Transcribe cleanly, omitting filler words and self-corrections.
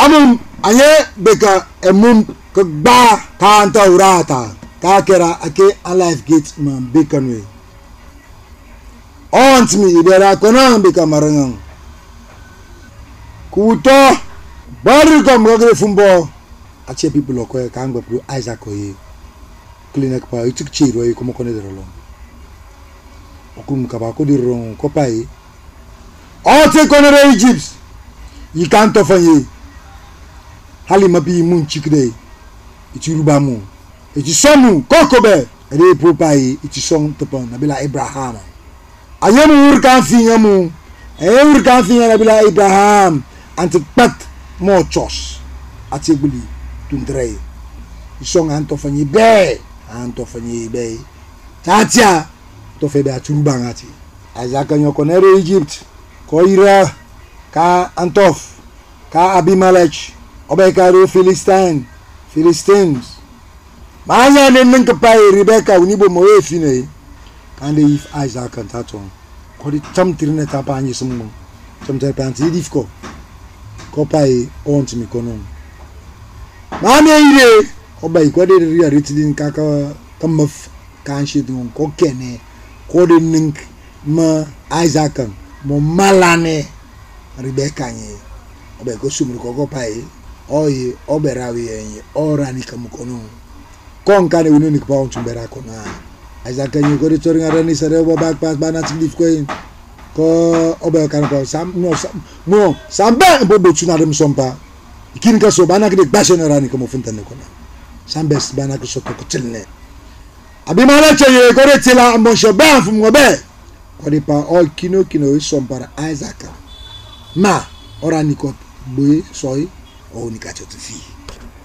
amum anye beka emum kba kanta urata ka kera ake alive gate man bekanwe ont mi ibera konan beka marangan kuto bari kom gagre fumbo ache people okoye kangba pro Isaac oye clinic pa itik chiro e como kone derolo okum kaba ko dirron ko pai o te konere Egypt yi kanto fanye hali mabi mun chikde itiruba mu iti somu kokobe ere pro pai iti song topon nabila Abraham ayemu urkan finyamu urkan finya nabila Abraham antipat mo chos atigbuli tundrei isong anto fanye be tatia to febe aturuba ngati Isaac nyokonere Egypt ko ira ka Antof ka Abimelech obekaro Philistines manya nen ka pai Rebecca unibo mo efine kan de if Isaac kan taton ko di tamtirne tapanye sumu tamter panti difko ko pai ont mi konon mame ire obai ko de ria ritidin kaka kamaf kan shidun ko kene ko de nink ma Isaac mo malane Rebecca nye obai ko sumru ko pai oye oberawi enye orani kamukono kon kane ununi pa on tumbera kona Isaac nye ko de toringa rani sare bo back pass bana tifif ko obai kan pa sam sambe bo betuna dem sompa ikin ka so bana ke basene rani ko mo funtane kona sambe bana ko so ko tilne Abimelech ye ko de tila mo so ba fum ngo be ko de pa all kino sompara Isaac ma orani ko boy soy o ni ka chotu fi